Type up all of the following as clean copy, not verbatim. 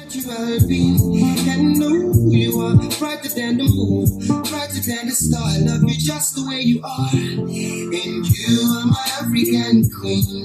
natural being, and know you are brighter than the moon, brighter than the star. I love you just the way you are, and you are my African queen,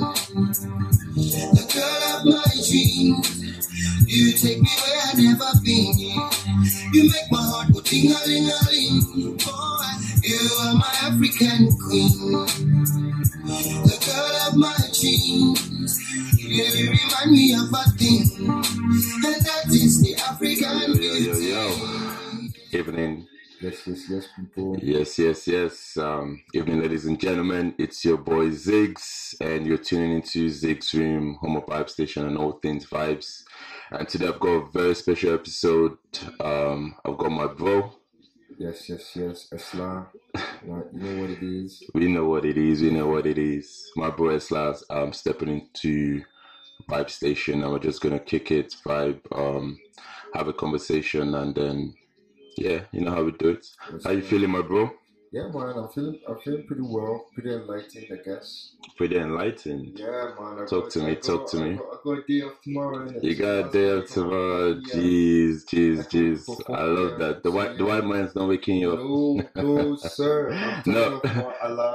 the girl of my dreams. You take me where I've never been. You make my heart go ting-a-ling-a-ling. Boy, you are my African queen, the girl of my dreams. You remind me of a thing, and that is the African beauty. Yo. Evening. Yes, people. Yes. Evening, ladies and gentlemen. It's your boy Ziggs, and you're tuning into Ziggs Room, Home of Vibe Station, and all things vibes. And today I've got a very special episode. I've got my bro. Yes, Esla. You know what it is. We know what it is. My bro Esla, stepping into Vibe Station, and we're just gonna kick it, vibe, have a conversation, and then yeah, you know how we do it. How you feeling, my bro? Yeah, man, I'm feeling pretty well, pretty enlightened, I guess. Pretty enlightened. Yeah, man. Talk to me. I got a day off tomorrow. Innit? You got a day off tomorrow. Jeez. I love that. The white man's not waking you up. No, sir. I'm telling you,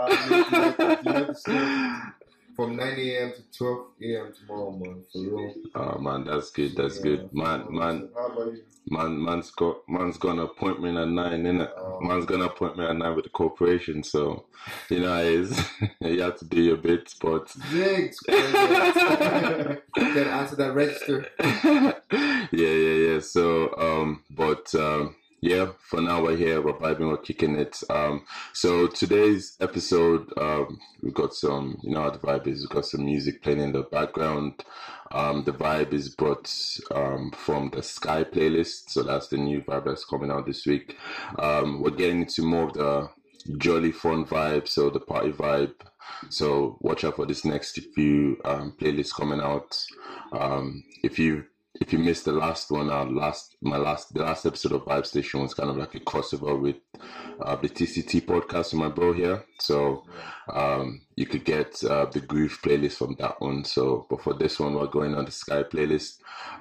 Allah, from 9 a.m. to 12 a.m. tomorrow, man. For real. Oh man, that's good. Good. Man. How about you? Man's got an appointment at 9, innit? Man's got an appointment at 9 with the corporation, so you know it is. You have to do your bits, but Ziggs, gotta answer that register. Yeah. So yeah, for now we're here, we're vibing, we're kicking it. So today's episode, we've got some, you know how the vibe is, we've got some music playing in the background. The vibe is brought from the Sky playlist, so that's the new vibe that's coming out this week. We're getting into more of the jolly fun vibe, so the party vibe. So watch out for this next few playlists coming out. If you missed the last one, the last episode of Vibe Station was kind of like a crossover with the TCT podcast with my bro here. So you could get the Groove playlist from that one. So, but for this one, we're going on the Sky playlist.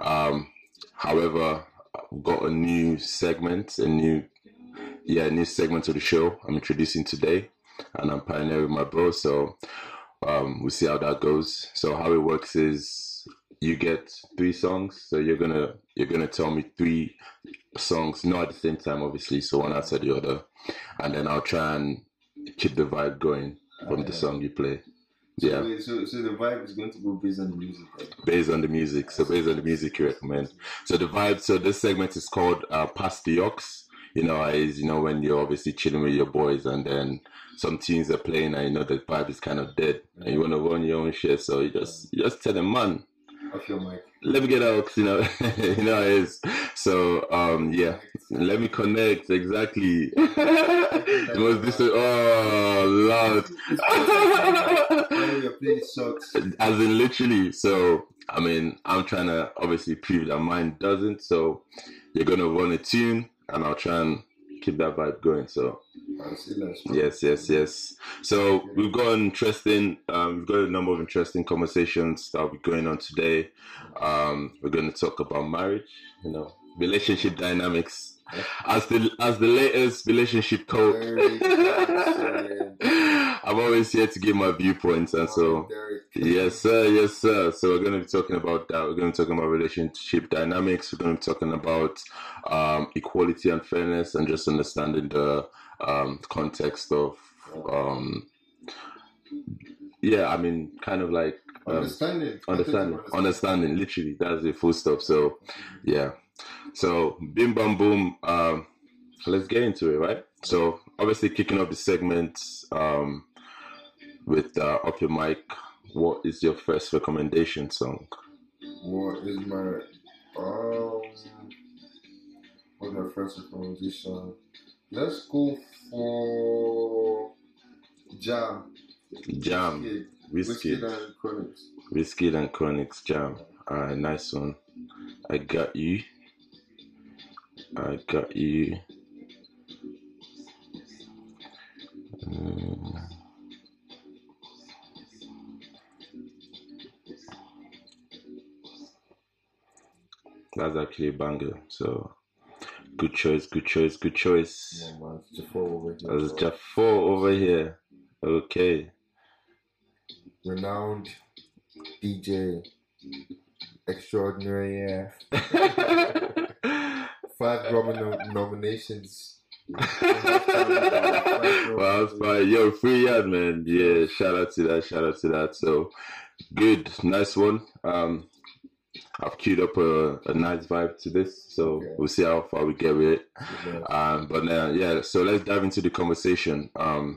However, we've got a new segment, a new segment of the show I'm introducing today, and I'm pioneering with my bro. So we'll see how that goes. So how it works is, you get 3 songs, so you're gonna tell me 3 songs, not at the same time, obviously, so one after the other, and then I'll try and keep the vibe going from the song you play. So the vibe is going to go based on the music, right? Based on the music, so based on the music you recommend. So the vibe, so this segment is called Pass the Aux. You know, is, you know, when you're obviously chilling with your boys and then some tunes are playing and you know the vibe is kind of dead and you want to run your own shit, so you just tell them, man, off your mic, let me get out, you know. You know how it is. So yeah, let me connect, exactly. It was this, oh Lord. Your play sucks. As in literally. So I mean, I'm trying to obviously prove that mine doesn't, so you're gonna run a tune and I'll try and keep that vibe going. So yes. So we've got a number of interesting conversations that will be going on today. We're going to talk about marriage, you know, relationship dynamics. As the latest relationship coach, I'm always here to give my viewpoints, and so yes sir. So we're going to be talking about that. We're going to be talking about relationship dynamics. We're going to be talking about equality and fairness, and just understanding the context of I mean, kind of like understanding, literally, that's the full stop. So yeah, so bim bam boom, let's get into it, right? So obviously kicking off the segment with Up Your Mic, what is your first recommendation song? What's my first recommendation? Let's go for Jam. Wizkid and Chronixx. Wizkid and Chronixx, Jam. Alright, nice one. I got you. That's actually a banger. So good choice, good choice, good choice. Yeah, man. It's Jafar over here. That's bro. Jafar over here. Okay. Renowned DJ extraordinary. Yeah. 5 Grammy nominations. Well, that's fine. Yo, free yard, man. Yeah, shout out to that. Shout out to that. So good, nice one. I've queued up a nice vibe to this, so Okay. we'll see how far we get with it. Yeah. But yeah, so let's dive into the conversation.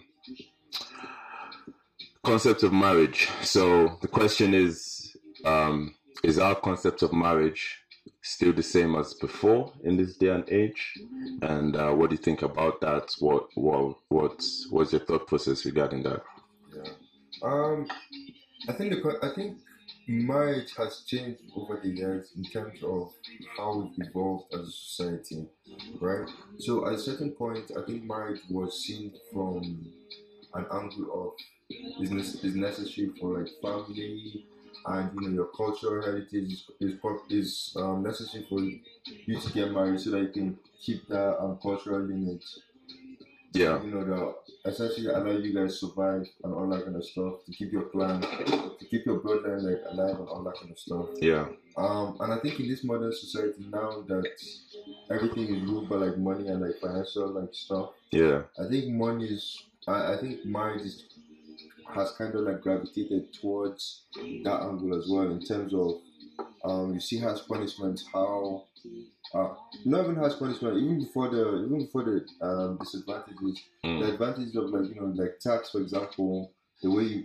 Concept of marriage. So the question is our concept of marriage still the same as before in this day and age? And what do you think about that? What's your thought process regarding that? Yeah. I think marriage has changed over the years in terms of how we've evolved as a society, right? So at a certain point, I think marriage was seen from an angle of is necessary for like family, and your cultural heritage is necessary for you to get married so that you can keep that cultural lineage. Yeah. That essentially allow you guys to survive and all that kind of stuff, to keep your clan, to keep your bloodline like alive and all that kind of stuff. Yeah. And I think in this modern society now that everything is ruled by like money and like financial like stuff. Yeah. I think I think marriage has kind of like gravitated towards that angle as well, in terms of you see harsh punishment, how not even harsh punishment, even before the disadvantages, the advantages of like tax, for example, the way you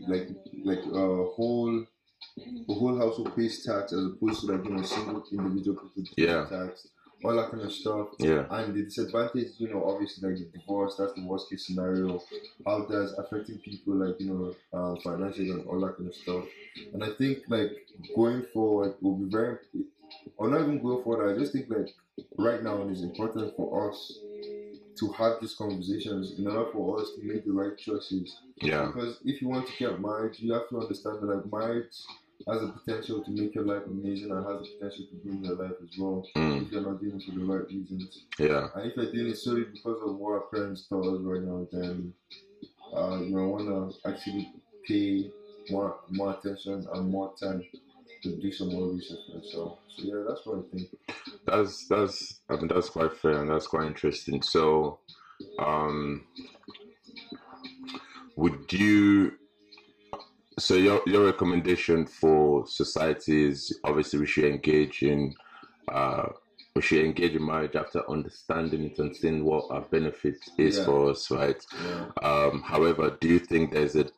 the whole household pays tax as opposed to like single individual people pay tax, all that kind of stuff. Yeah. And the disadvantage, obviously like the divorce, that's the worst case scenario. How that's affecting people like financially and all that kind of stuff. And I think like going forward will be very, or not even going forward, I just think like right now it is important for us to have these conversations in order for us to make the right choices. Yeah. Because if you want to get married, you have to understand that like marriage has the potential to make your life amazing and has the potential to ruin your life as well if you're not doing it for the right reasons. Yeah. And if you're doing it solely because of what our parents taught us right now, then you want to actually pay more attention and more time to do some more research for yourself. So yeah, that's what I think. That's quite fair and that's quite interesting. So, would you? So your recommendation for society is obviously we should engage in marriage after understanding it and seeing what our benefit is for us, right? Yeah. However, do you think there's a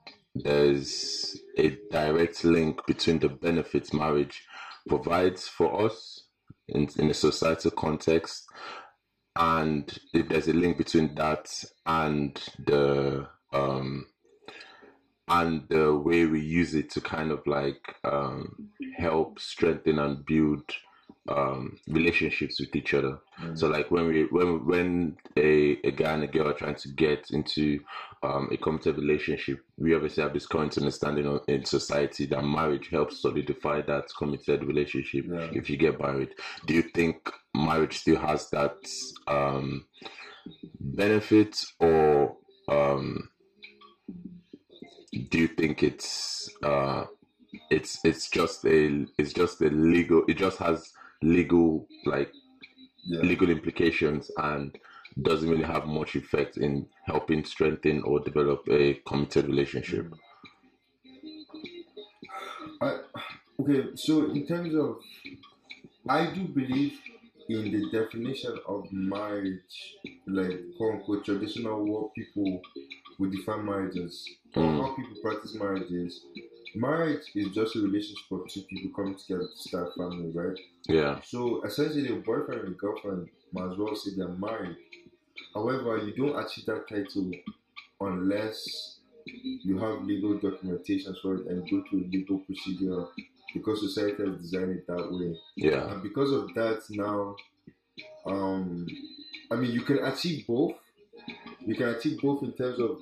direct link between the benefits marriage provides for us in a societal context, and if there's a link between that and the way we use it to kind of like help strengthen and build relationships with each other? So like when a guy and a girl are trying to get into a committed relationship, we obviously have this current understanding in society that marriage helps solidify that committed relationship. If you get married, do you think marriage still has that benefit, or do you think it's just a legal, it just has legal legal implications and doesn't really have much effect in helping strengthen or develop a committed relationship? Okay, so in terms of, I do believe in the definition of marriage, like quote unquote traditional, what people would define marriage as, or how people practice marriage is. Marriage is just a relationship of two people coming together to start a family, right? Yeah. So essentially, a boyfriend and a girlfriend might as well say they're married. However, you don't achieve that title unless you have legal documentation for it and go through a legal procedure, because society has designed it that way. Yeah. And because of that, now, I mean, you can achieve both. You can achieve both in terms of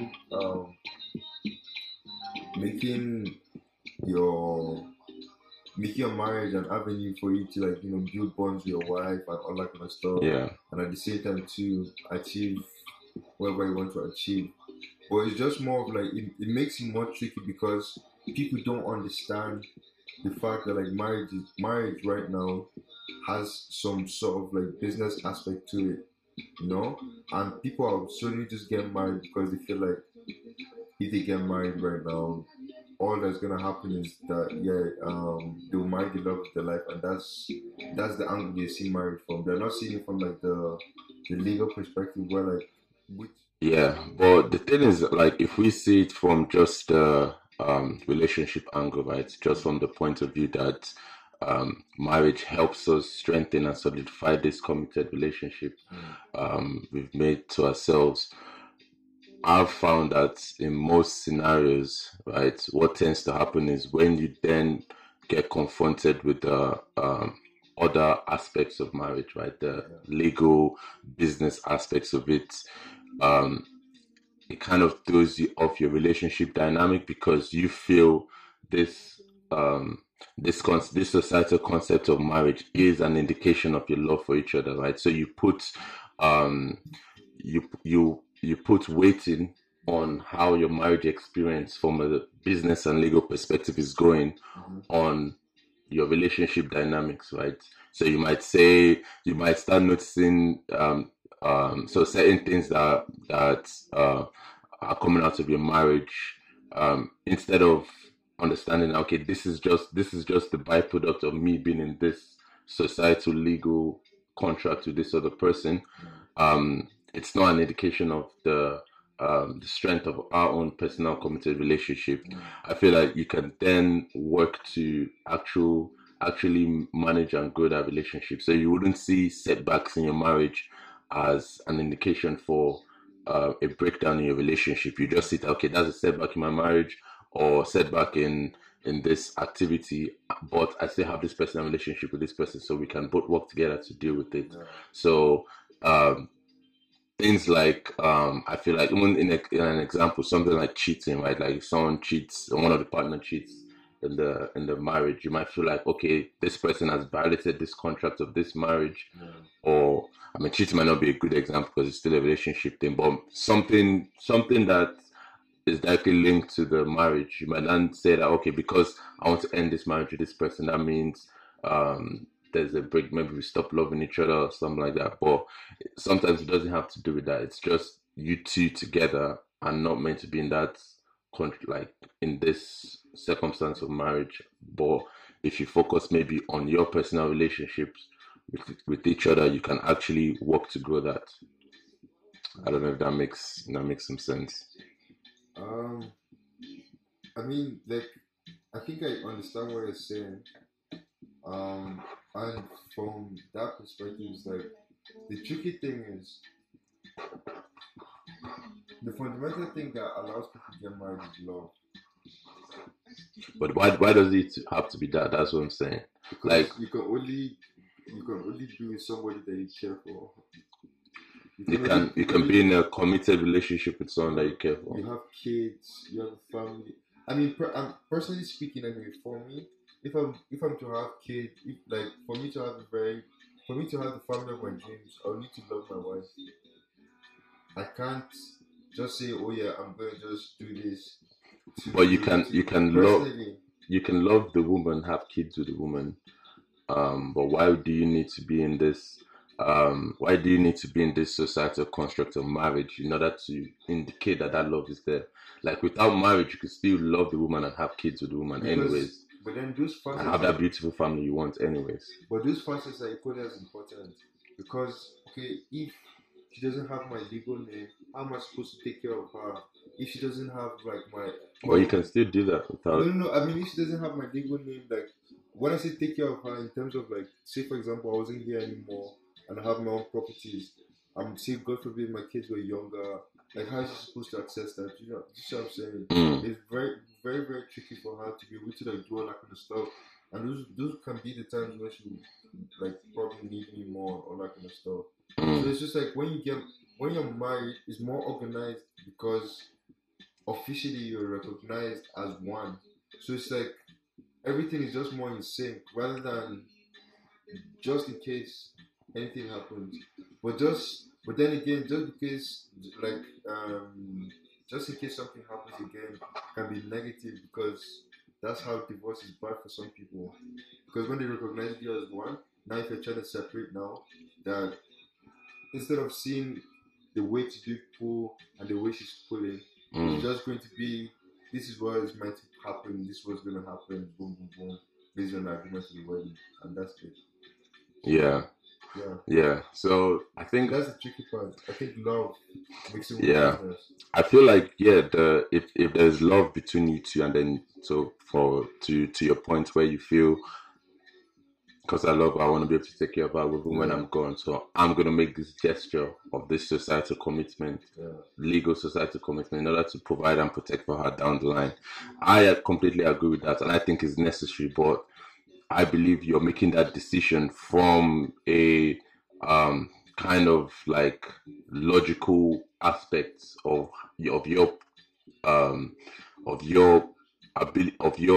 making your make your marriage an avenue for you to like build bonds with your wife and all that kind of stuff. Yeah. And at the same time to achieve whatever you want to achieve. But it's just more of like it makes it more tricky because people don't understand the fact that like marriage right now has some sort of like business aspect to it, and people are suddenly just getting married because they feel like if they get married right now, all that's gonna happen is that they'll marry the love of their life, and that's the angle they see marriage from. They're not seeing it from like the legal perspective where like which Yeah, but the thing is, like, if we see it from just the relationship angle, right? Just from the point of view that marriage helps us strengthen and solidify this committed relationship we've made to ourselves. I've found that in most scenarios, right, what tends to happen is when you then get confronted with the other aspects of marriage, right, the legal business aspects of it, um, it kind of throws you off your relationship dynamic because you feel this this societal concept of marriage is an indication of your love for each other, right? So you put um you put weighting on how your marriage experience from a business and legal perspective is going on your relationship dynamics, right? So you might start noticing so certain things that are coming out of your marriage, instead of understanding, okay, this is just the byproduct of me being in this societal legal contract with this other person. It's not an indication of the strength of our own personal committed relationship. I feel like you can then work to actually manage and grow that relationship. So you wouldn't see setbacks in your marriage as an indication for a breakdown in your relationship. You just see, okay, that's a setback in my marriage or setback in this activity, but I still have this personal relationship with this person, so we can both work together to deal with it. So um, things like I feel like even in an example, something like cheating, right? Like if someone cheats, or one of the partner cheats in the marriage, you might feel like, okay, this person has violated this contract of this marriage, or I mean, cheating might not be a good example because it's still a relationship thing, but something that is directly linked to the marriage. You might then say that, okay, because I want to end this marriage with this person, that means there's a break, maybe we stop loving each other or something like that. But sometimes it doesn't have to do with that. It's just you two together are not meant to be in that like in this circumstance of marriage. But if you focus maybe on your personal relationships with each other, you can actually work to grow that. I don't know if that makes some sense. um I mean like I think I understand what you're saying. And from that perspective, it's like the tricky thing is the fundamental thing that allows people to get married is love. But why does it have to be that? That's what I'm saying. Like Because you can only be with somebody that you care for. you can be in a committed relationship with someone that you care for. You have kids, you have a family. I mean, personally speaking, anyway, for me, if I'm to have kids, if like for me to have the family of my dreams, I'll need to love my wife. I can't just say, oh yeah, I'm going to just do this But you to can you to can love personally. you can love the woman, have kids with the woman. But why do you need to be in this? Why do you need to be in this societal construct of marriage in order to indicate that that love is there? Like without marriage, you could still love the woman and have kids with the woman, Because anyways, but then those and facets have that are beautiful family you want, anyways. but those facets are equally as important because okay, if she doesn't have my legal name, how am I supposed to take care of her? If she doesn't have like But you my can still do that no without. no no, I mean if she doesn't have my legal name, like when I say take care of her in terms of like say for example I wasn't here anymore and I have my own properties, I'm say God forbid my kids were younger, like how is she supposed to access that? You see what I'm saying? Mm, It's very very very tricky for her to be able to like do all that kind of stuff. And those can be the times when she like probably need me more, all that kind of stuff. So mm, it's just like when you're married, it's more organized because officially you're recognized as one. So it's like everything is just more in sync rather than just in case anything happens. But then again, just because like just in case something happens again can be negative because that's how divorce is bad for some people. Because when they recognize you as one, now if you're trying to separate now, that instead of seeing the weight you pull and the way she's pulling, it's just going to be this is what is meant to happen, this was gonna happen, boom boom boom, based on the agreement of the wedding, and that's it. Yeah. Yeah. Yeah. So I think That's the tricky part. I think love makes it yeah. business. I feel like if there's love between you two, and then so for to your point where you feel because I want to be able to take care of her even when I'm gone, so I'm gonna make this gesture of this societal commitment, legal societal commitment, in order to provide and protect for her down the line. I completely agree with that, and I think it's necessary. But I believe you're making that decision from a kind of like logical aspects of your of your ability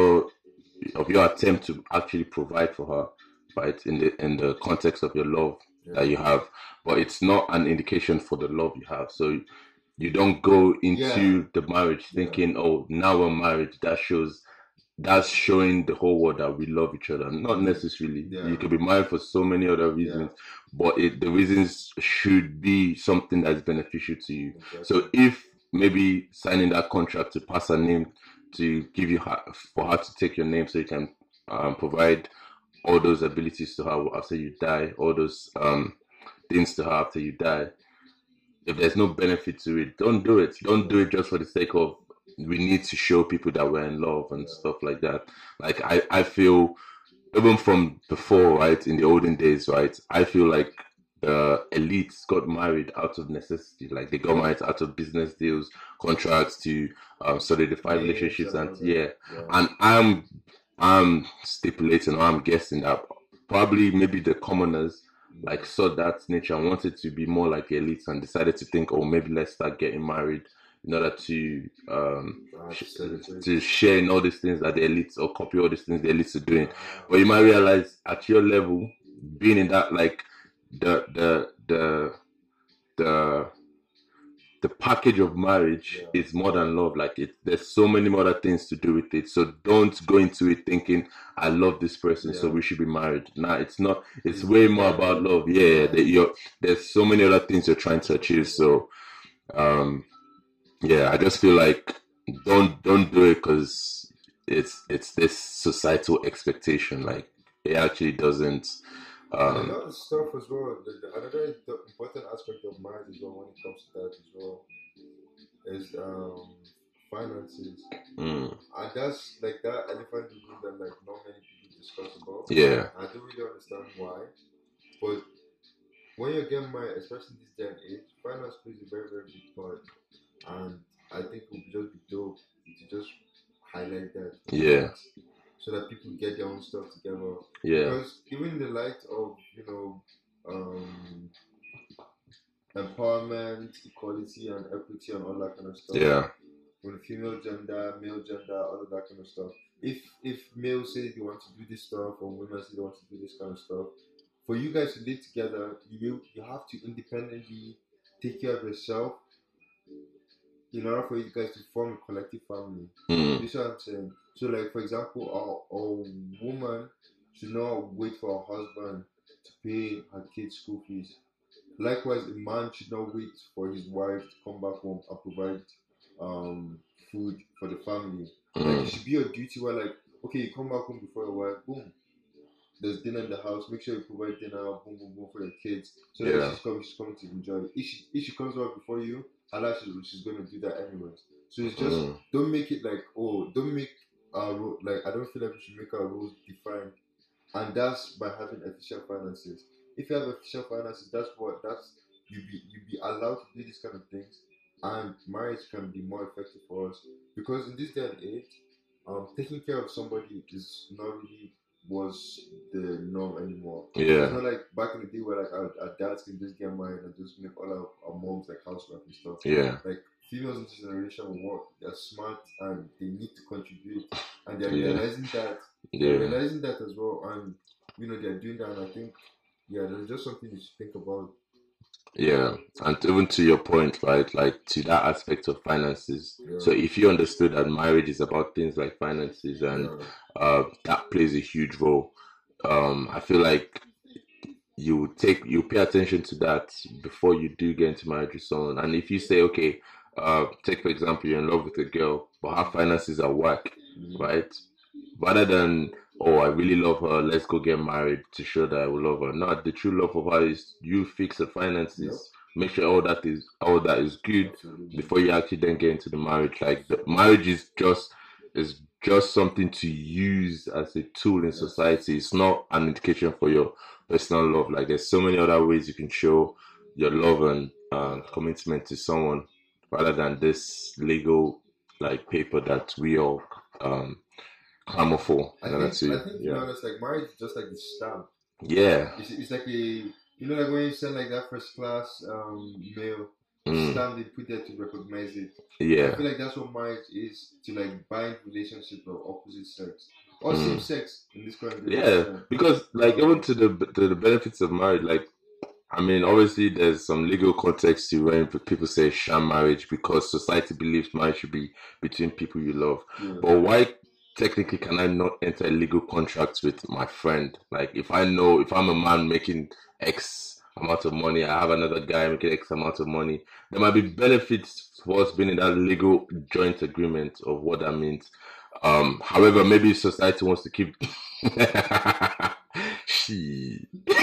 of your attempt to actually provide for her, right? In the context of your love that you have, but it's not an indication for the love you have. So you don't go into the marriage thinking, oh, now we're married. That's showing the whole world that we love each other. Not necessarily. You could be married for so many other reasons, but the reasons should be something that's beneficial to you. Exactly. So if maybe signing that contract to pass her name, to give you for her to take your name so you can provide all those abilities to her after you die, all those things to her after you die. If there's no benefit to it, don't do it. Don't do it just for the sake of we need to show people that we're in love and stuff like that. Like I feel even from before, right, in the olden days, right, I feel like the elites got married out of necessity. Like they got married out of business deals, contracts to solidify relationships, and and I'm stipulating, or I'm guessing that probably maybe the commoners like saw that nature and wanted to be more like the elites and decided to think, oh, maybe let's start getting married in order to to share in all these things that the elites, or copy all these things the elites are doing. But you might realize at your level, being in that, like the package of marriage is more than love. Like there's so many more other things to do with it. So don't go into it thinking I love this person, so we should be married. Nah, it's not. It's way more about love. There's so many other things you're trying to achieve. So I just feel like don't do it because it's this societal expectation. Like it actually doesn't. And another stuff as well. Another important aspect of marriage as well when it comes to that as well is finances, and that's like that elephant in the room that like not many people discuss about. I don't really understand why, but when you're getting married, especially this day and age, finance plays a very very big part, and I think it would just be dope to just highlight that. So that people get their own stuff together. Because even in the light of, empowerment, equality and equity and all that kind of stuff. With the female gender, male gender, all of that kind of stuff. If males say they want to do this stuff, or women say they want to do this kind of stuff, for you guys to live together, you have to independently take care of yourself in order for you guys to form a collective family. You see what I'm saying? So, like, for example, a woman should not wait for her husband to pay her kids' school fees. Likewise, a man should not wait for his wife to come back home and provide food for the family. Like, it should be a duty where, like, okay, you come back home before your wife, boom, there's dinner in the house, make sure you provide dinner, boom, boom, boom, for your kids. So that she's coming to enjoy it. If she comes back before you, she's going to do that anyways. So it's just, don't make it like, don't make like, I don't feel like we should make our rules defined, and that's by having efficient finances. If you have efficient finances, you be allowed to do these kind of things, and marriage can be more effective for us, because in this day and age, taking care of somebody is not really was the norm anymore. It's not like back in the day where like our dads can just get married and just make all our moms like housework and stuff. Like females in this generation work, they're smart and they need to contribute, and they're realizing that They're Yeah. realizing that as well, and they're doing that. And I think, yeah, there's just something you should think about. Yeah, and even to your point, right? Like to that aspect of finances. So Yeah, if you understood that marriage is about things like finances and yeah, that plays a huge role, I feel like you pay attention to that before you do get into marriage with someone. And if you say, okay, take for example, you're in love with a girl, but her finances are whack, mm, right? Rather than, oh, I really love her, let's go get married to show that I will love her. No, the true love of her is you fix the yep, finances, make sure all that is good absolutely. before you actually then get into the marriage. Like the marriage is just something to use as a tool in Yes, society. It's not an indication for your personal love. Like there's so many other ways you can show your love and commitment to someone rather than this legal like paper that we all um clamor for I in order think I to think to be yeah. honest, like marriage is just like the stamp. Yeah. It's like like when you send like that first class mail, the Mm, stamp they put there to recognize it. I yeah. feel like that's what marriage is to like bind relationships of opposite sex or same Mm, sex in this current yeah. generation. Because like even Um, to the benefits of marriage, like I mean, obviously, there's some legal context to when people say sham marriage because society believes marriage should be between people you love. yeah, But why technically can I not enter a legal contract with my friend? Like, if I know if I'm a man making X amount of money, I have another guy making X amount of money, there might be benefits for us being in that legal joint agreement of what that means. However, maybe society wants to keep. she.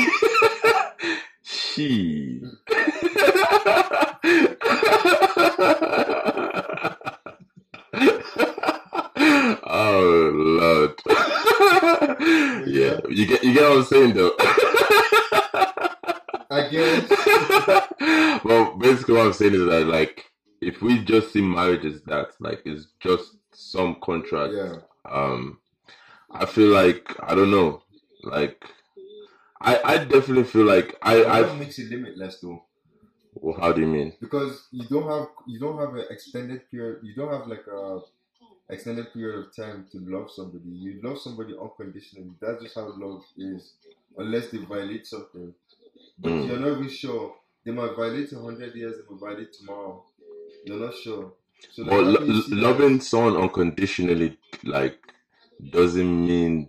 She. Oh Lord. but Yeah, yeah, you get what I'm saying though. I guess. Well, basically what I'm saying is that like if we just see marriage as that, like it's just some contract, Yeah, um, I feel like I don't know. Like I definitely feel like but I've that makes it limitless though, well, how do you mean? because you don't have an extended period. You don't have like a extended period of time to love somebody. You love somebody unconditionally. That's just how love is, unless they violate something. But Mm. you're not even sure. They might violate in 100 years. They might violate tomorrow. You're not sure. So like, But how can you see that? loving someone unconditionally like doesn't mean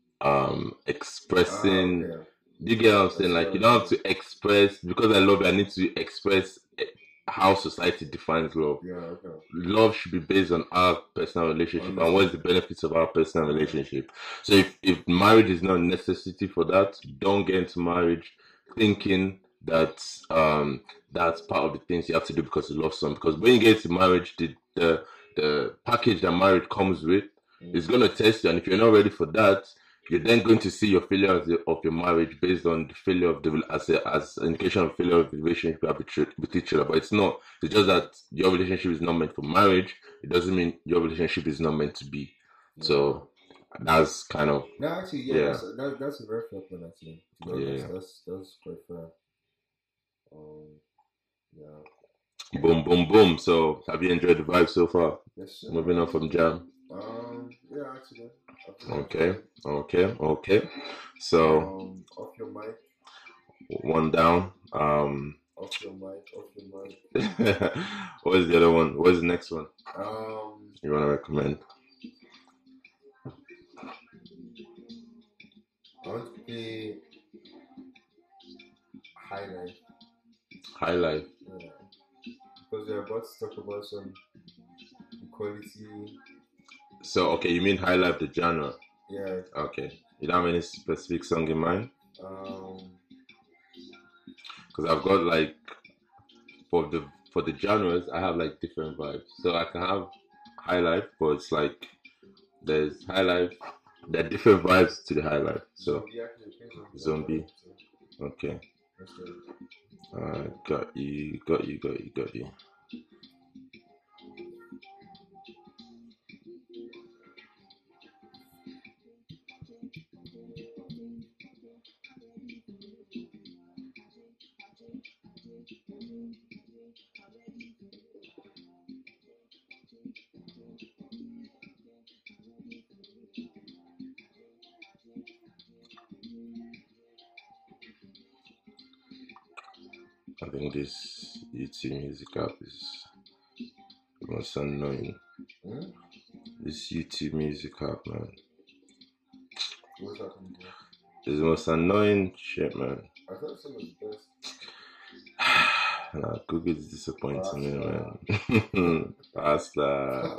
Ah, expressing. okay. Do you get what I'm I saying? see what Like you I'm don't have saying. to express because I love you. I need to express how society defines love. Yeah, okay. Love should be based on our personal relationship and what's the Understand. benefits of our personal Yeah. relationship. So if marriage is not a necessity for that, don't get into marriage thinking that that's part of the things you have to do because you love someone. Because when you get into marriage, the package that marriage comes with is Mm. gonna test you, and if you're not ready for that, you're then going to see your failure of your marriage based on the failure of the as an indication of failure of the relationship you have with each other. But it's not. It's just that your relationship is not meant for marriage. It doesn't mean your relationship is not meant to be. Yeah. So that's kind of No, actually, yeah, yeah, that's a very fair point. Actually, to be honest, yeah. that's quite fair. Yeah. Boom, boom, boom. So have you enjoyed the vibe so far? Yes, sir. Moving on from jam. Yeah, actually, I've really Okay, enjoyed it. okay, okay. So Off your mic, one down. off your mic, off your mic. What is the other one? What is the next one Um, you want to recommend? I want to play highlight. Highlight. Yeah, because we're about to talk about some equality. So okay, you mean highlight the genre? Yeah. Okay. You don't have any specific song in mind? Um, Because I've got like for the genres, I have like different vibes. So I can have high life, but it's like there's high life. There are different vibes to the high life. So zombie actually plays zombie. That's what I zombie. want to. Okay. That's right. Got you. Got you. Got you. Got you. I think this YouTube music app is the most annoying. This YouTube music app, man. What's happening there? It's the most annoying shit, man. I thought some was the best. Nah, Google is disappointing me, man. Pasta.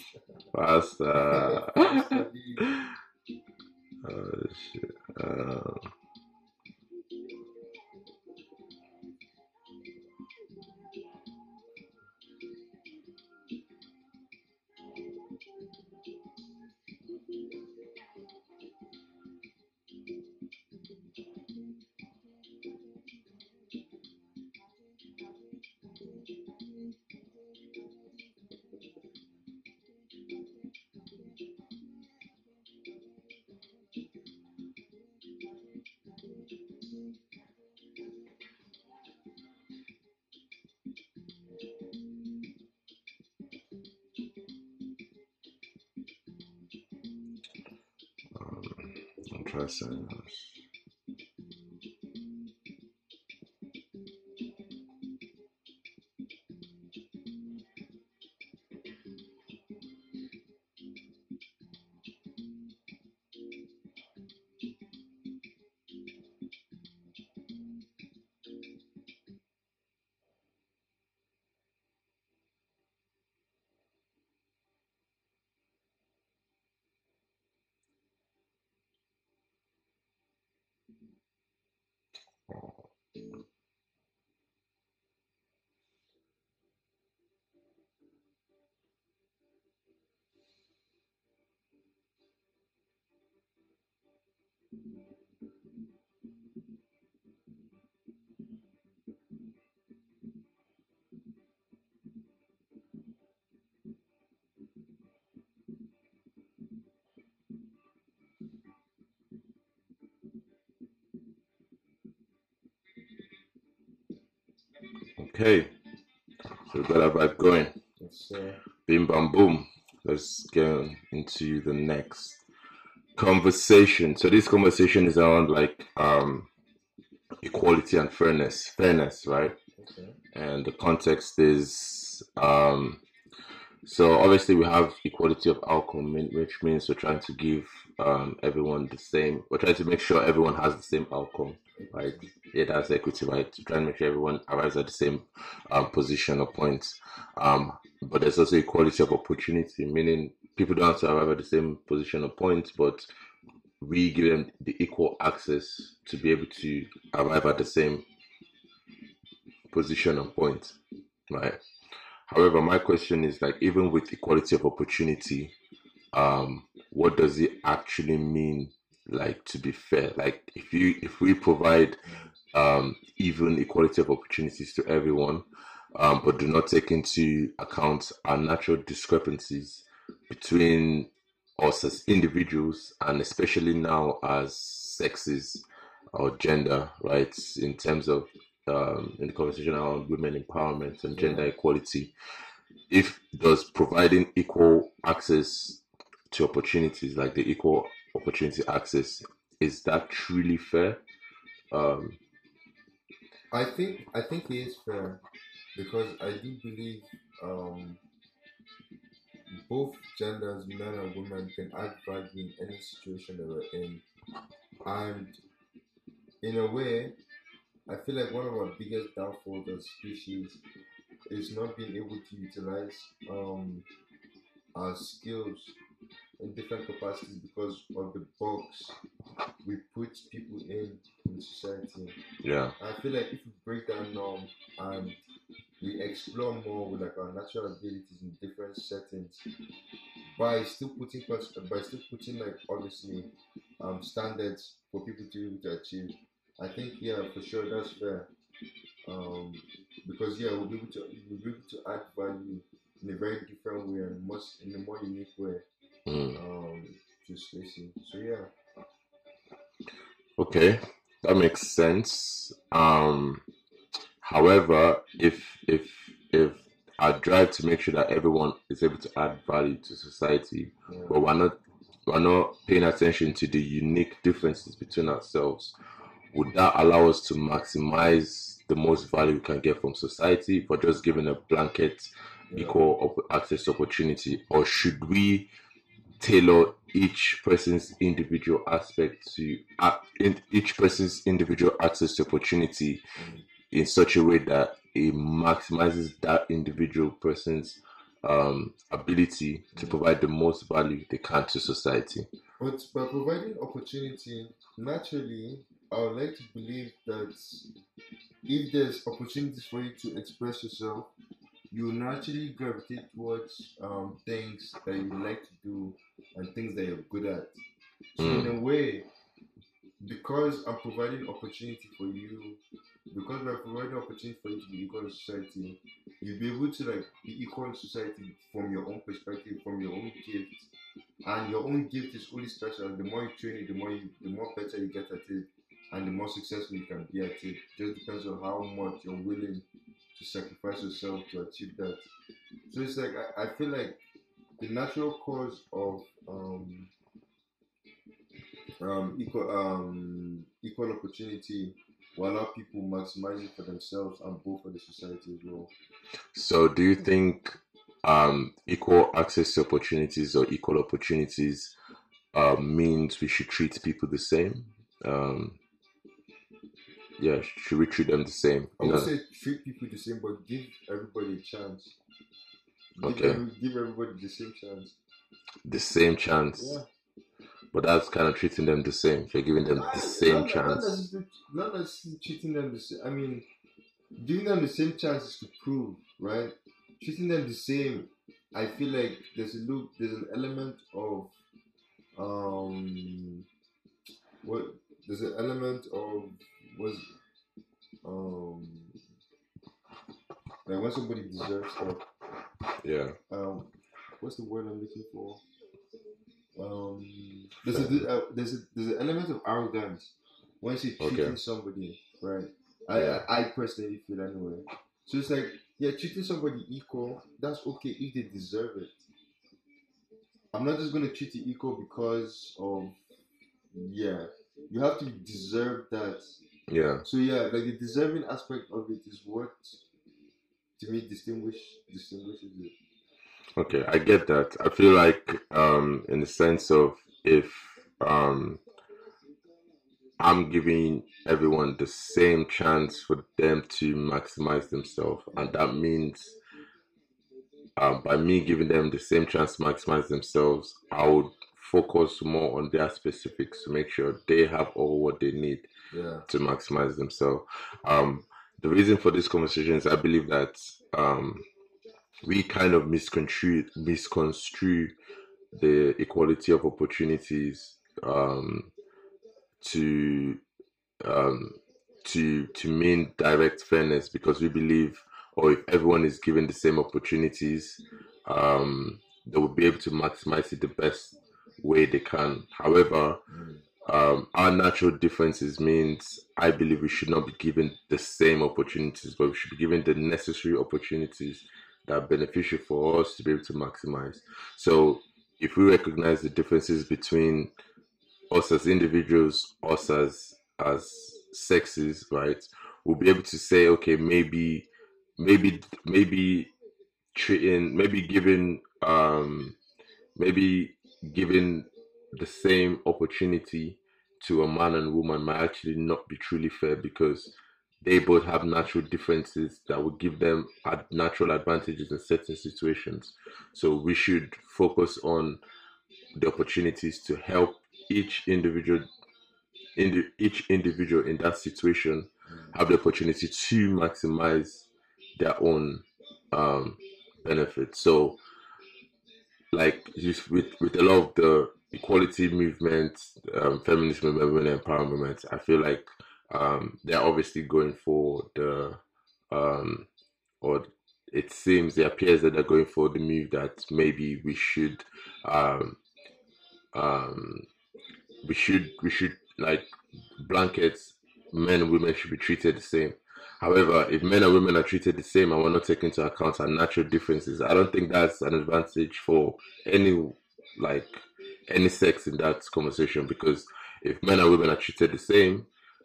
Oh, shit. I'll try saying this. Okay, so we got our vibe going. It's Bim bam boom. Let's get into the next conversation. So this conversation is around like equality and fairness, right? okay. And the context is so obviously we have equality of outcome, which means we're trying to give everyone the same. We're trying to make sure everyone has the same outcome, right? Yeah, that's equity, right? To try and make sure everyone arrives at the same position or point. But there's also equality of opportunity, meaning people don't have to arrive at the same position or point, but we give them the equal access to be able to arrive at the same position or point, right? However, my question is like, even with equality of opportunity, what does it actually mean, like, to be fair? Like, if we provide even equality of opportunities to everyone, but do not take into account our natural discrepancies between us as individuals, and especially now as sexes or gender, right? In terms of in the conversation around women empowerment and gender equality, if does providing equal access to opportunities, like the equal opportunity access, is that truly fair? Um, I think it is fair because I do believe both genders, men and women, can add value in any situation that we're in. And in a way, I feel like one of our biggest downfalls as species is not being able to utilize our skills in different capacities because of the box we put people in society. yeah, I feel like if we break down norms and we explore more with like our natural abilities in different settings, by still putting like obviously standards for people to be able to achieve. I think yeah for sure that's fair. Um, because yeah we'll be able to add value in a very different way and most in a more unique way mm, to spaces. So yeah. okay, that makes sense. However, if our drive to make sure that everyone is able to add value to society, Yeah. but we're not paying attention to the unique differences between ourselves, would that allow us to maximize the most value we can get from society for just giving a blanket equal access to opportunity, or should we tailor each person's individual aspect to each person's individual access to opportunity in such a way that it maximizes that individual person's ability to provide the most value they can to society? But by providing opportunity, naturally, I would like to believe that if there's opportunities for you to express yourself, you naturally gravitate towards things that you like to do and things that you're good at. So in a way, because I'm providing opportunity for you, because we're providing opportunity for you to be equal in society, you'll be able to like be equal in society from your own perspective, from your own gift. And your own gift is only special. The more you train it, the more better you get at it, and the more successful you can be at it. Just depends on how much you're willing to sacrifice yourself to achieve that. So it's like I feel like the natural cause of equal opportunity will allow people maximize it for themselves and both for the society as well. So do you think equal access to opportunities or equal opportunities means we should treat people the same? Should we treat them the same? I would say treat people the same, but give everybody a chance. Give everybody the same chance. The same chance? Yeah. But that's kind of treating them the same. If you're giving them the same chance. Not necessarily treating them the same. I mean, giving them the same chances to prove, right? Treating them the same, I feel like there's an element of like when somebody deserves stuff. Yeah. What's the word I'm looking for? There's an element of arrogance when you're treating somebody, right? I personally feel anyway. So it's like, treating somebody equal, that's okay if they deserve it. I'm not just going to treat you equal because of, you have to deserve that. Yeah. So like the deserving aspect of it is what, to me, distinguishes it. Okay, I get that. I feel like, in the sense of if I'm giving everyone the same chance for them to maximize themselves, and that means by me giving them the same chance to maximize themselves, I would focus more on their specifics to make sure they have all what they need to maximize themselves. The reason for this conversation is I believe that we kind of misconstrue the equality of opportunities to mean direct fairness, because we believe, or if everyone is given the same opportunities, they will be able to maximize it the best way they can. However, our natural differences means I believe we should not be given the same opportunities, but we should be given the necessary opportunities that are beneficial for us to be able to maximize. So if we recognize the differences between us as individuals, us as sexes, right, we'll be able to say, okay, maybe giving the same opportunity to a man and woman might actually not be truly fair, because they both have natural differences that will give them natural advantages in certain situations. So we should focus on the opportunities to help each individual in that situation have the opportunity to maximize their own benefits. So, like just with a lot of the equality movement, feminist movement, women empowerment movement, I feel like they're obviously going for the or it appears that they're going for the move that maybe we should like blankets, men and women should be treated the same. However, if men and women are treated the same and we're not taking into account our natural differences, I don't think that's an advantage for any sex in that conversation. Because if men and women are treated the same,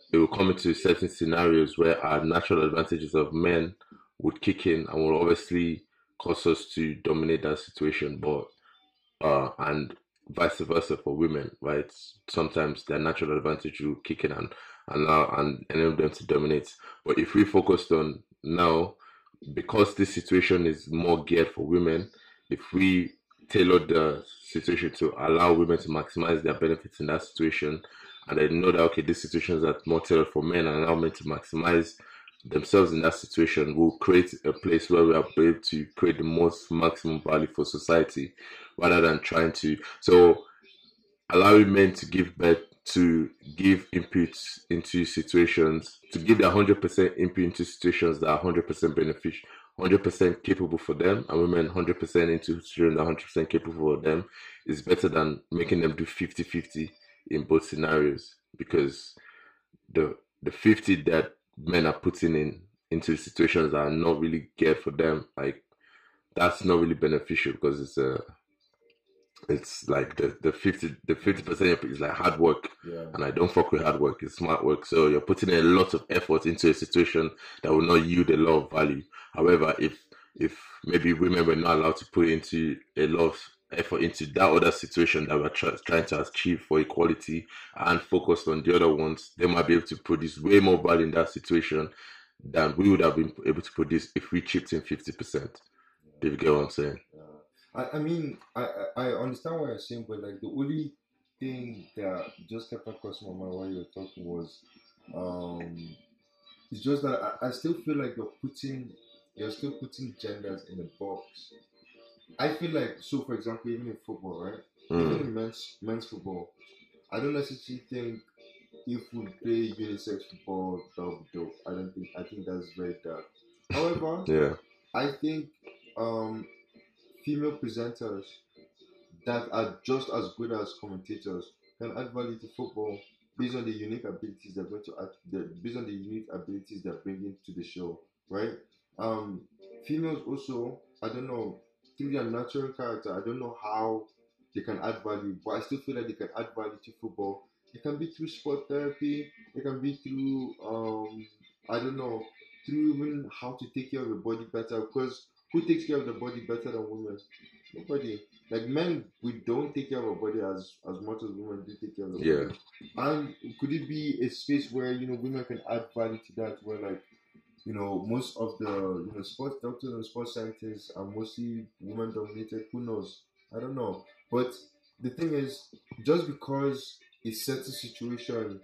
it will come into certain scenarios where our natural advantages of men would kick in and will obviously cause us to dominate that situation. But and vice versa for women, right? Sometimes their natural advantage will kick in and allow and enable them to dominate. But if we focused on now, because this situation is more geared for women, if we tailor the situation to allow women to maximize their benefits in that situation, and then know that okay, this situation is more tailored for men and allow men to maximize themselves in that situation, will create a place where we are able to create the most maximum value for society rather than trying to allowing men to give birth, to give inputs into situations, to give their 100% input into situations that are 100% beneficial, 100% capable for them, and women 100% into situations that are 100% capable for them, is better than making them do 50-50 in both scenarios, because the 50 that men are putting into situations that are not really geared for them, like that's not really beneficial, because it's like the 50% is like hard work, and I don't fuck with hard work. It's smart work. So you're putting a lot of effort into a situation that will not yield a lot of value. However, if maybe women were not allowed to put into a lot of effort into that other situation that we're trying to achieve for equality and focus on the other ones, they might be able to produce way more value in that situation than we would have been able to produce if we chipped in 50%. Do you get what I'm saying? I mean, I understand what you're saying, but like the only thing that just kept across my mind while you were talking was, it's just that I still feel like you're still putting genders in a box. I feel like, so for example, even in football, right? Even in men's football, I don't necessarily think if we play unisex football, that would be dope. I think that's very dark. However, I think female presenters that are just as good as commentators can add value to football based on the unique abilities they're going to add, based on the unique abilities they're bringing to the show, right? Females also, I don't know, through their natural character, I don't know how they can add value, but I still feel like they can add value to football. It can be through sport therapy, it can be through, I don't know, through even how to take care of your body better, because who takes care of the body better than women? Nobody. Like men, we don't take care of our body as much as women do take care of the body. And could it be a space where women can add value to that? Where like most of the sports doctors and sports scientists are mostly women dominated. Who knows? I don't know. But the thing is, just because a certain situation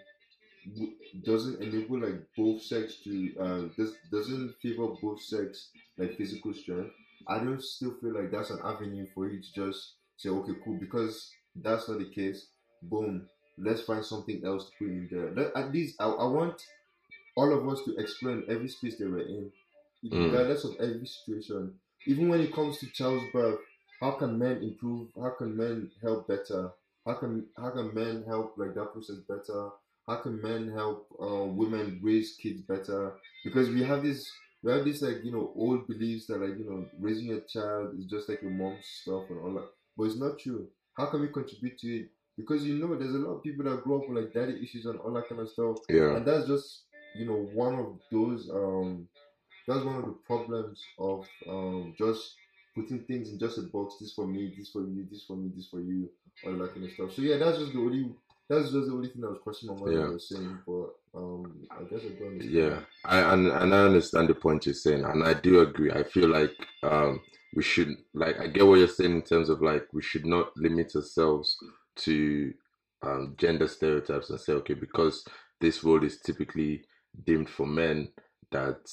doesn't enable like both sex to doesn't favor both sex like physical strength, I don't still feel like that's an avenue for you to just say okay cool, because that's not the case, boom, let's find something else to put in there. At least I want all of us to explain every space that we're in, regardless of every situation. Even when it comes to childbirth, how can men improve? How can men help better? How can men help like that process better? How can men help women raise kids better? Because we have this like old beliefs that like raising a child is just like your mom's stuff and all that, but it's not true. How can we contribute to it? Because there's a lot of people that grow up with like daddy issues and all that kind of stuff, and that's just one of those that's one of the problems of just putting things in just a box. This for me, this for you, this for me, this for you, all that kind of stuff. So yeah, that's just the only thing that was crossing my mind. I was saying, but I guess I don't understand. Yeah, I understand the point you're saying, and I do agree. I feel like we should, like, I get what you're saying in terms of like we should not limit ourselves to gender stereotypes and say okay, because this role is typically deemed for men, that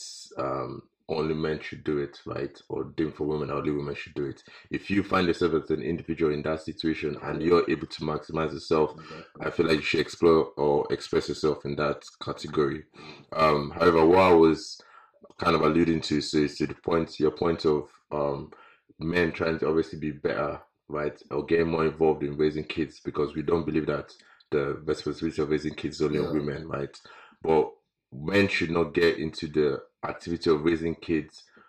only men should do it, right? Or deemed for women, only women should do it. If you find yourself as an individual in that situation and you're able to maximize yourself, I feel like you should explore or express yourself in that category. However, what I was kind of alluding to is to your point of men trying to obviously be better, right? Or get more involved in raising kids, because we don't believe that the responsibility of raising kids is only on women, right? But men should not get into the activity of raising kids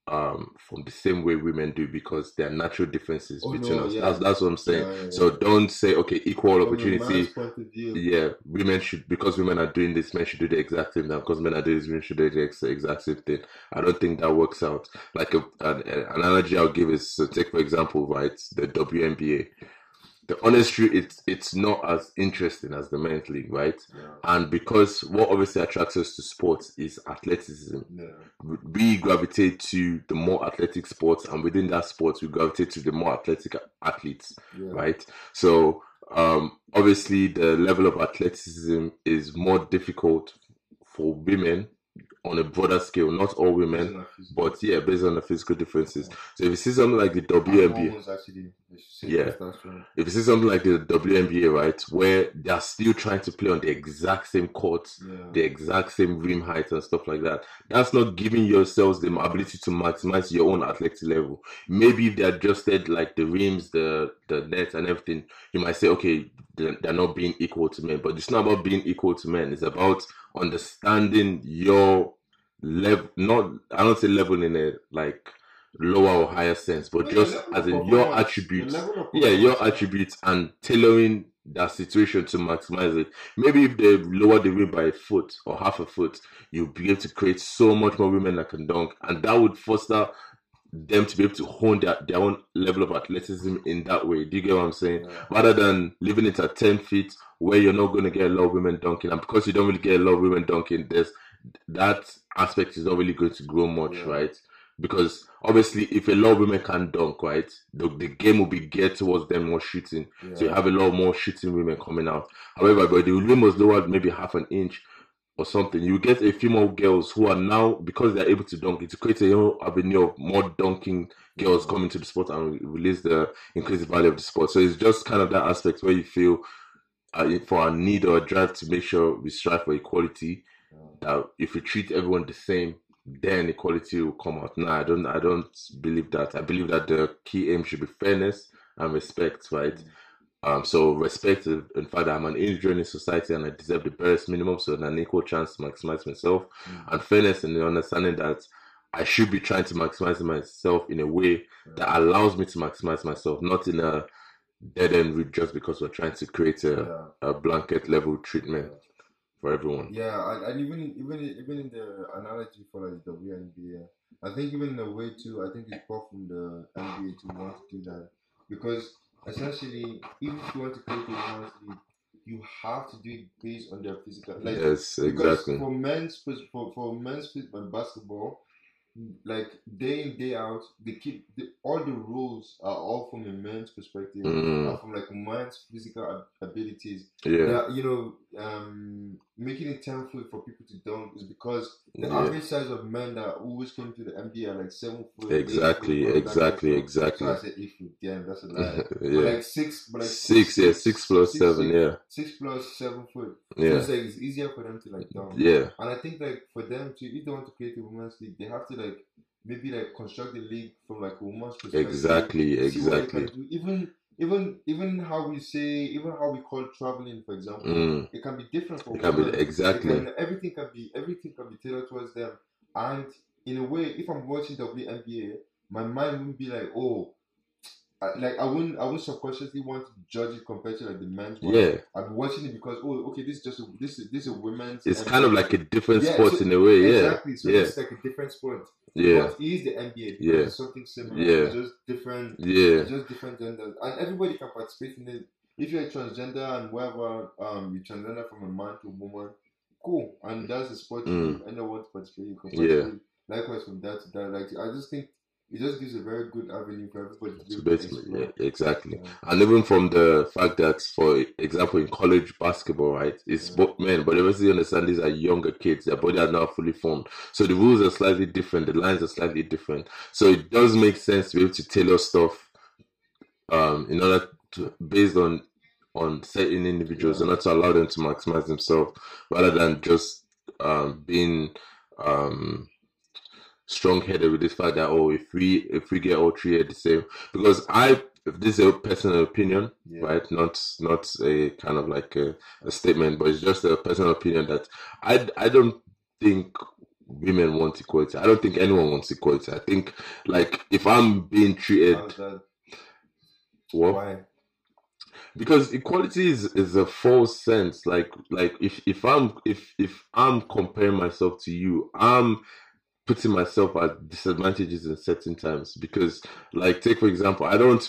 from the same way women do, because there are natural differences Oh between no, us. yeah, That's what I'm saying. yeah. So don't say, okay, equal From a opportunity. man's point of view, Yeah, women should, because women are doing this, men should do the exact same thing. Because men are doing this, women should do the exact same thing. I don't think that works out. Like an analogy I'll give is, so take for example, right, the WNBA. The honest truth, it's not as interesting as the men's league, right? yeah, And because what obviously attracts us to sports is athleticism, yeah, we gravitate to the more athletic sports, and within that sport, we gravitate to the more athletic athletes, yeah, right? So, obviously, the level of athleticism is more difficult for women on a broader scale. Not all women, Based on our physical- but yeah, based on the physical differences. So, if you see something like the and WNBA, hormones actually, they should say Yeah. testosterone. if you see something like the WNBA, right, where they're still trying to play on the exact same courts, Yeah, the exact same rim height and stuff like that, that's not giving yourselves the ability to maximize your own athletic level. Maybe if they adjusted like the rims, the net and everything, you might say, okay, they're not being equal to men. But it's not about being equal to men. It's about understanding your level. Not, I don't say level in a like lower or higher sense, but No, just your level as of in your performance, attributes. your level of Yeah, your performance, attributes, and tailoring that situation to maximize it. Maybe if they lower the rim by a foot or half a foot, you'll be able to create so much more women that can dunk, and that would foster them to be able to hone their own level of athleticism in that way. Do you get what I'm saying? Yeah. Rather than leaving it at 10 feet where you're not going to get a lot of women dunking, and because you don't really get a lot of women dunking, there's that aspect is not really going to grow much, Yeah. right? Because obviously, if a lot of women can dunk, right, the game will be geared towards them more shooting. So you Yeah. have a lot more shooting women coming out. However, but the rim was lowered maybe half an inch or something, you get a few more girls who are now, because they're able to dunk, it creates a new avenue of more dunking girls coming to the sport and release the increased value of the sport. So it's just kind of that aspect where you feel for a need or a drive to make sure we strive for equality. That if we treat everyone the same, then equality will come out. No, I don't believe that. I believe that the key aim should be fairness and respect, right? So respect in fact that I'm an individual in society and I deserve the barest minimum, so an equal chance to maximize myself, and fairness in the understanding that I should be trying to maximize myself in a way that allows me to maximize myself, not in a dead end route just because we're trying to create a blanket level treatment for everyone. Yeah, and even in the analogy for like the WNBA, I think even in a way too, I think it's far from the NBA to want to do that, because essentially, even if you want to create a women's league, you have to do it based on their physical. Like, Yes, because exactly. for men's basketball, like day in day out, they keep all the rules are all from a man's perspective, are from like man's physical abilities. Yeah. Making it 10 foot for people to dunk is because the Yeah. average size of men that always come to the NBA are like 7 foot. Exactly, 8 foot, all that kind of stuff. exactly. So I said 8 foot. Damn, that's a lie. Yeah. But like 6, but like 6, yeah, 6 plus 7, yeah. 6 plus 7 foot. Yeah. So it's like it's easier for them to like dunk. Yeah. And I think like for them to, if they want to create a women's league, they have to like maybe like construct the league from like a woman's perspective. Exactly, See what they can exactly. do. Even how we say, even how we call traveling, for example, it can be different for It can be women. exactly. Everything can be tailored towards them. And in a way, if I'm watching WNBA, my mind wouldn't be like, oh, I wouldn't subconsciously want to judge it compared to like the men's one. Yeah. I'd be watching it because okay, this is a women's. It's NBA. kind of like a different Yeah, sport so- in a way, yeah. Exactly. So Yeah. it's like a different sport. Yeah. But it is the NBA. Yeah. It's something similar. Yeah. It's just different. Yeah. It's just different genders, and everybody can participate in it. If you're a transgender and whatever, you transgender from a man to a woman, cool. And that's the sport you end up want to participate. You can participate. Likewise, from that to that, like I just think it just gives a very good avenue for everybody to So be able to basically, explore. yeah, exactly. Yeah. And even from the fact that, for example, in college basketball, right, it's both men, but obviously you understand these are younger kids, their body are not fully formed. So the rules are slightly different, the lines are slightly different. So it does make sense to be able to tailor stuff in order to, based on certain individuals, in order to allow them to maximize themselves, rather than just being strong-headed with this fact that, oh, if we get all three at the same, because this is a personal opinion, right? Not a kind of like a statement, but it's just a personal opinion that I don't think women want equality. I don't think anyone wants equality. I think, like, if I'm being treated, How's that? what? Why? Because equality is a false sense. Like if I'm comparing myself to you, I'm putting myself at disadvantages in certain times. Because, like, take for example,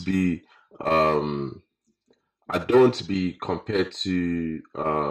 um I don't want to be compared to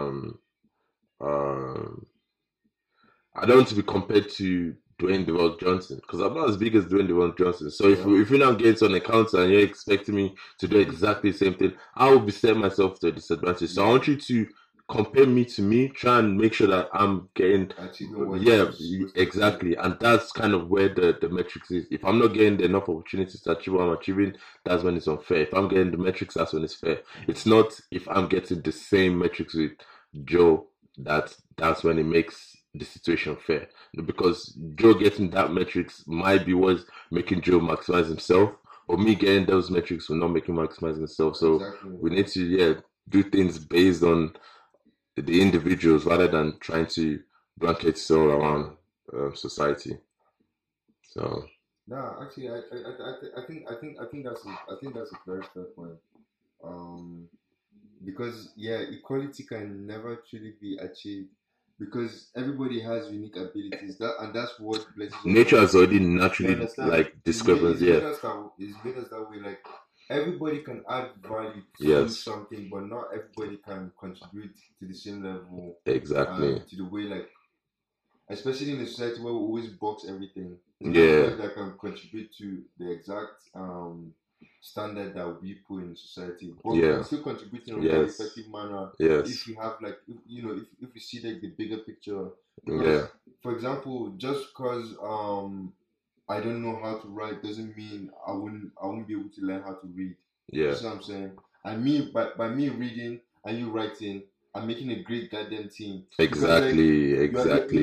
um I don't want to be compared to Dwayne The Rock Johnson, because I'm not as big as Dwayne The Rock Johnson. So Yeah. if you now get on a counter and you're expecting me to do exactly the same thing, I will be setting myself to a disadvantage. So I want you to compare me to me, try and make sure that I'm getting, Achieving what yeah, you're supposed to exactly. And that's kind of where the metrics is. If I'm not getting enough opportunities to achieve what I'm achieving, that's when it's unfair. If I'm getting the metrics, that's when it's fair. It's not if I'm getting the same metrics with Joe, that's when it makes the situation fair, because Joe getting that metrics might be what's making Joe maximize himself, or me getting those metrics will not make him maximize himself. So Exactly. we need to do things based on the individuals rather than trying to blanket it all around society. So Nah, actually, I think that's a very fair point. Because equality can never truly be achieved because everybody has unique abilities. That's what blesses us. nature has already You naturally understand? like discrepancy. It's made us that way. Like everybody can add value to Yes. something, but not everybody can contribute to the same level. Exactly. To the way, like, especially in a society where we always box everything. Yeah. That can contribute to the exact standard that we put in society, but we can still contribute in a more effective manner. Yes. If we have, like, if we see like the bigger picture. Yeah. For example, just because I don't know how to write doesn't mean I won't be able to learn how to read. Yeah. You see what I'm saying? And me, by me reading and you writing, I'm making a great goddamn team. Exactly. Because, like, exactly.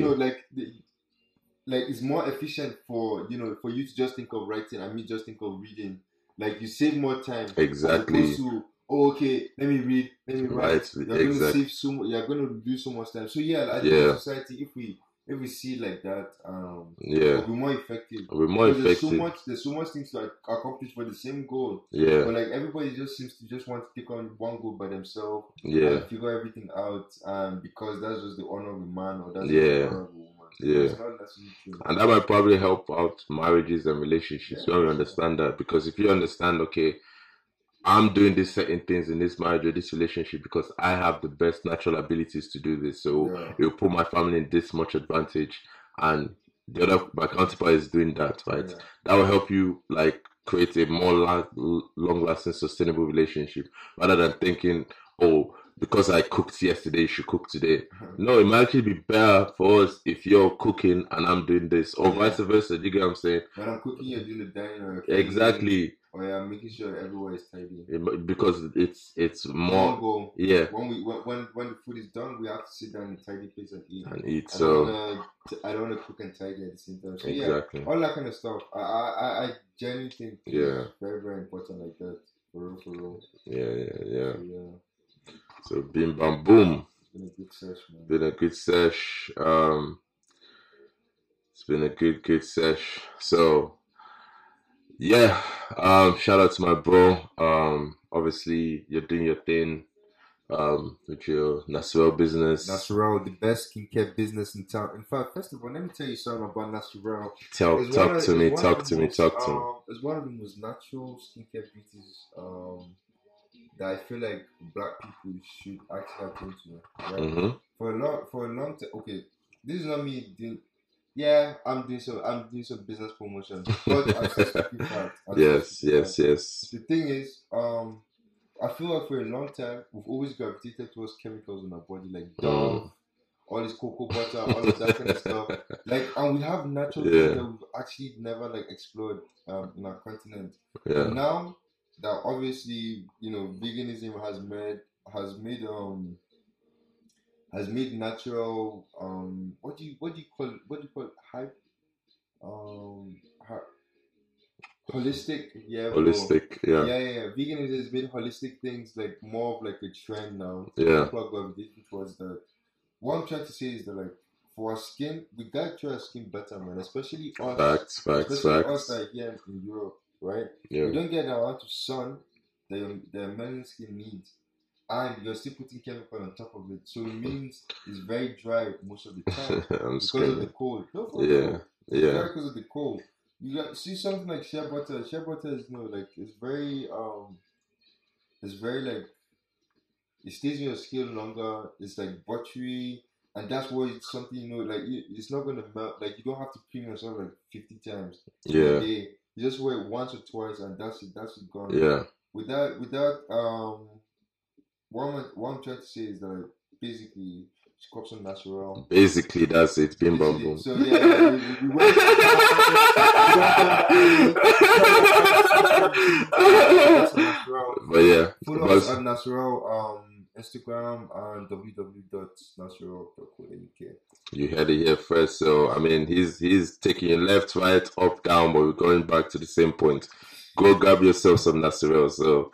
Like it's more efficient for you to just think of writing and me just think of reading. Like, you save more time. Exactly. As opposed to, okay, let me read, let me write. Right. You're going to save you're going to do so much time. So I think in society, if we see like that, we'll be more effective. We'll be more effective. There's so much things to accomplish for the same goal. Yeah. But like everybody just seems to just want to take on one goal by themselves. Yeah. And figure everything out. Because that's just the honor of a man, or that's the honor of a woman. Yeah. It's not necessarily true. And that might probably help out marriages and relationships when we understand that. Because if you understand, okay, I'm doing these certain things in this marriage or this relationship because I have the best natural abilities to do this. So it'll put my family in this much advantage, and my counterpart is doing that, right? Yeah. That will help you, like, create a more long-lasting, sustainable relationship rather than thinking, oh, because I cooked yesterday, you should cook today. No, it might actually be better for us if you're cooking and I'm doing this, or vice versa. Do you get what I'm saying? When I'm cooking, you're doing the dining. Exactly. Or I'm making sure everywhere is tidy. Because it's more. Yeah. When the food is done, we have to sit down in a tidy place and eat. I don't want to cook and tidy at the same time. So exactly. All that kind of stuff. I genuinely think it's very, very important like that. For real. Yeah. So bim bam boom. It's been a good sesh, man. Been a good sesh. It's been a good sesh. So shout out to my bro. Obviously you're doing your thing with your Naturel business. Naturel, the best skincare business in town. In fact, first of all, let me tell you something about Naturel. Talk to me. It's one of the most natural skincare beauties that I feel like black people should actually attend to, right? Mm-hmm. For a long time. Okay, this is not me doing. Yeah, I'm doing some business promotion. But I'm just speaking fact. Yes. The thing is, I feel like for a long time we've always gravitated towards chemicals in our body, like Dove, all this cocoa butter, all of that kind of stuff. Like, and we have natural things that we've actually never like explored in our continent. Yeah. But now that obviously veganism has made natural what do you call it? Holistic, holistic, veganism has made holistic things like more of like a trend now. Yeah. People are gravitating towards that. What I'm trying to say is that, like, for our skin, we gotta treat our skin better, man. Especially us. Facts. Us that are here in Europe, right? Yeah. You don't get the amount of sun that your melanin skin needs, and you're still putting chemical on top of it, so it means it's very dry most of the time because of the cold. Yeah. Because of the cold. You got see something like shea butter. Shea butter is like it's very like it stays in your skin longer. It's like buttery, and that's why it's something like it's not gonna melt. Like you don't have to cream yourself like 50 times a day. You just wear it once or twice, and that's it gone. Yeah. Without what I'm trying to say is that like, basically scrub some natural. Basically, that's it. Bim bam boom. So yeah, we went. But yeah, follow us on Natural Instagram and www.natural.co.uk. You heard it here first. So I mean, he's taking left, right, up, down, but we're going back to the same point. Go grab yourself some Natural. So,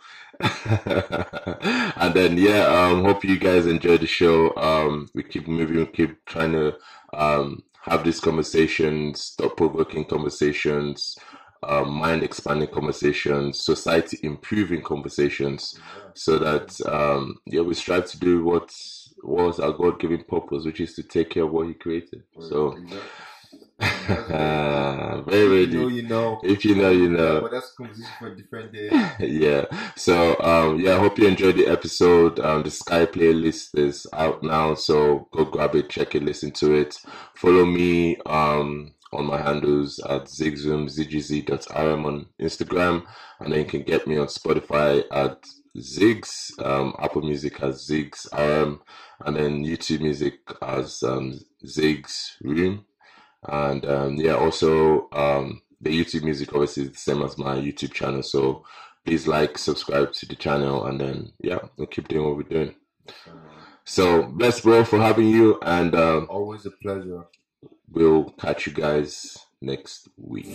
and then hope you guys enjoy the show. We keep moving, we keep trying to have these conversations, thought-provoking conversations, mind expanding conversations, society improving conversations, so that we strive to do what was our God-given purpose, which is to take care of what He created. So very ready. If you know, you know. But that's a conversation for a different day. Yeah. So I hope you enjoyed the episode. The Sky playlist is out now, so go grab it, check it, listen to it. Follow me on my handles at zigzoom, zgz.rm on Instagram, and then you can get me on Spotify at Ziggs, Apple Music has Ziggs RM, and then YouTube Music as Ziggs Room. And also the YouTube Music obviously is the same as my YouTube channel, so please subscribe to the channel, and then we'll keep doing what we're doing. So bless bro for having you, and always a pleasure. We'll catch you guys next week.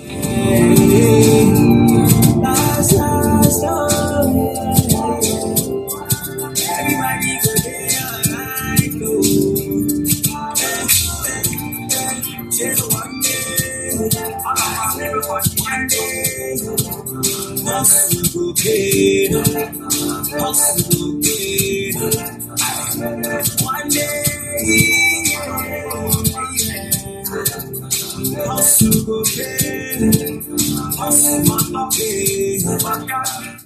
Hustle,